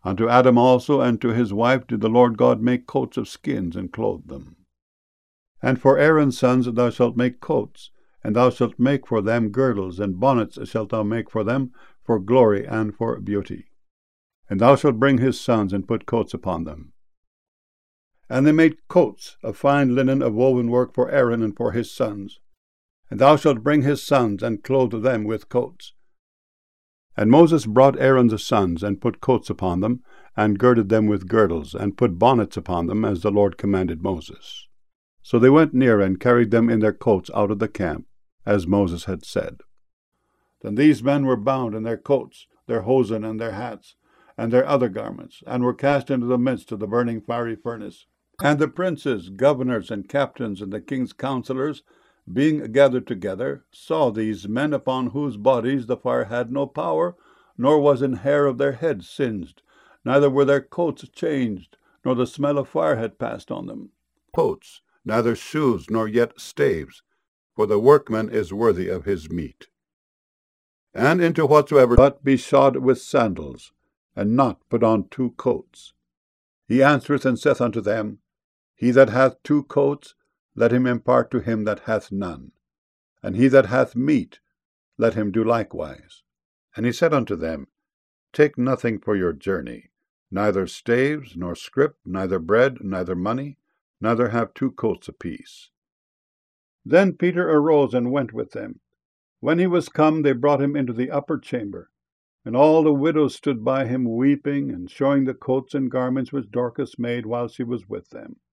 Unto Adam also and to his wife did the Lord God make coats of skins, and clothe them. And for Aaron's sons thou shalt make coats, and thou shalt make for them girdles, and bonnets shalt thou make for them, for glory and for beauty. And thou shalt bring his sons, and put coats upon them. And they made coats of fine linen of woven work for Aaron and for his sons. And thou shalt bring his sons, and clothe them with coats. And Moses brought Aaron's sons, and put coats upon them, and girded them with girdles, and put bonnets upon them, as the Lord commanded Moses. So they went near, and carried them in their coats out of the camp, as Moses had said. Then these men were bound in their coats, their hosen, and their hats, and their other garments, and were cast into the midst of the burning fiery furnace. And the princes, governors, and captains, and the king's counselors, being gathered together, saw these men, upon whose bodies the fire had no power, nor was an hair of their heads singed, neither were their coats changed, nor the smell of fire had passed on them. Coats, neither shoes, nor yet staves, for the workman is worthy of his meat. And into whatsoever but be shod with sandals, and not put on 2 coats. He answereth and saith unto them, He that hath 2 coats, let him impart to him that hath none. And he that hath meat, let him do likewise. And he said unto them, Take nothing for your journey, neither staves, nor scrip, neither bread, neither money, neither have 2 coats apiece. Then Peter arose and went with them. When he was come, they brought him into the upper chamber. And all the widows stood by him weeping, and showing the coats and garments which Dorcas made while she was with them.